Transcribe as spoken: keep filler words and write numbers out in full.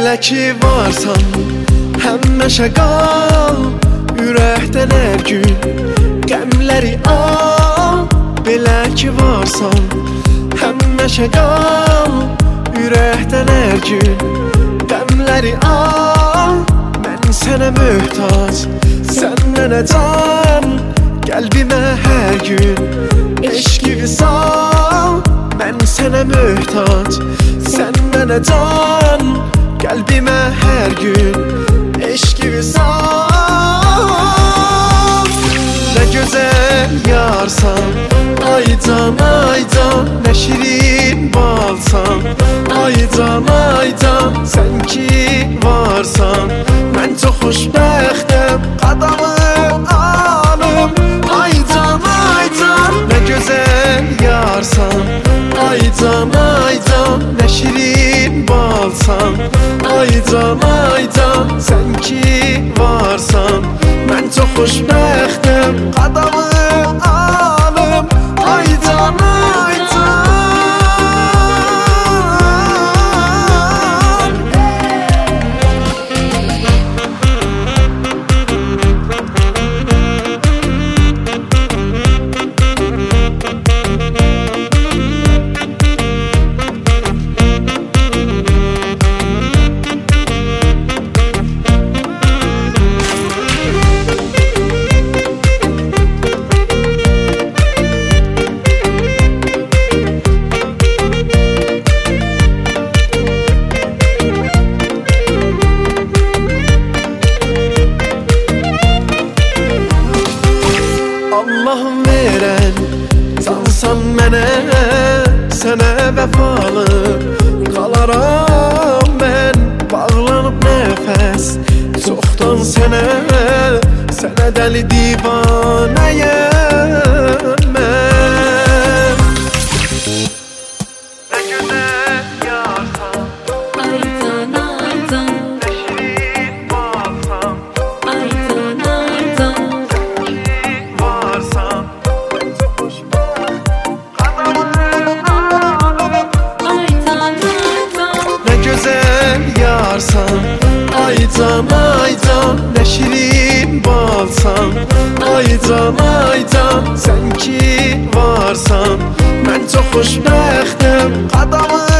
Belə ki varsan həmişə qal, ürəkdən hər gün qəmləri al. Belə ki varsan həmişə qal, ürəkdən hər gün qəmləri al. Mən sənə möhtac, sən mənə can, qəlbimə hər gün eşqi sal. Mən sənə möhtac, sən mənə can, qəlbimə hər gün eşqi sal. Nə gözəl yarsan, ay can, ay can, nə şirin balsan. Ay can, ay can, sən ki varsan, mən çox xoşbəxtəm, qadamım alım. Ay can, ay can, nə gözəl yarsan. Ay can, ay can, nə şirin balsan. Ay can, ay can, sən ki varsan, mən çox xoşbəxtəm, qadamım alım. Ay can, ay can. Allah'ım verən cansan mənə, sənə vəfalı qalaram mən. Bağlanıb nəfəs çoxdan sənə, sənə dəli divanəyəm mən. Nə gözəl yarsan, ay can, ay can, nə şirin balsan. ay can, ay can, Varsan, mən çox xoşbəxtəm, qadamım alım. ay can, ay can, Nə gözəl yarsan, ay can, ay can, nə şirin balsan. Ay can, ay can, sən ki varsan, mən çox xoşbəxtəm, qadamım